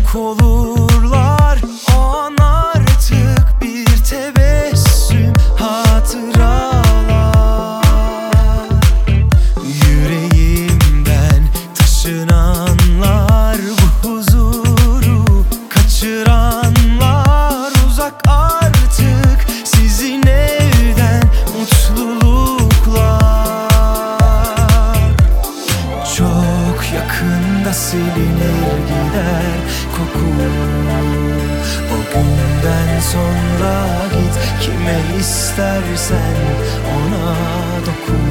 yok olurlar. O an artık bir tebessüm, hatıralar. Yüreğimden taşınanlar, bu huzuru kaçıranlar. Uzak artık sizin evden mutluluklar. Çok yakında silinir gider kokun. O günden sonra git, kime istersen ona dokun.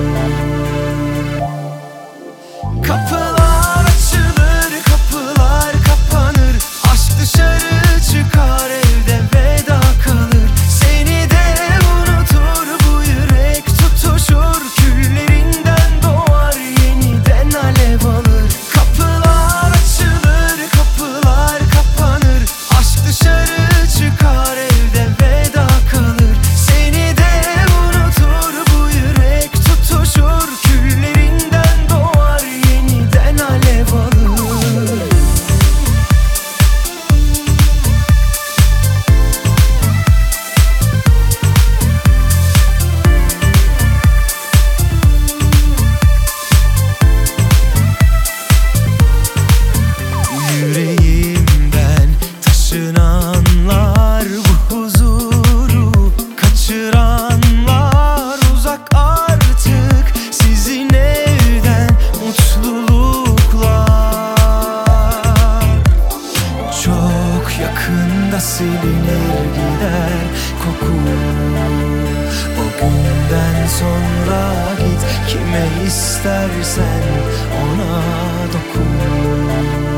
Kapılar açılır, kapılar kapanır. Aşk dışarı çıkar, evde veda kalır. Seni de unutur, bu yürek tutuşur. Küllerinden doğar, yeniden alev alır. Kapılar açılır, kapılar kapanır. Aşk dışarı çıkar, evde veda kalır. Seni de unutur, bu yürek tutuşur. Küllerinden doğar, yeniden alev alır. Yüreğimden taşınanlar, bu huzuru kaçıranlar. Uzak artık sizin evden mutluluklar. Çok yakında silinir gider kokun. O günden sonra git, kime istersen ona dokun.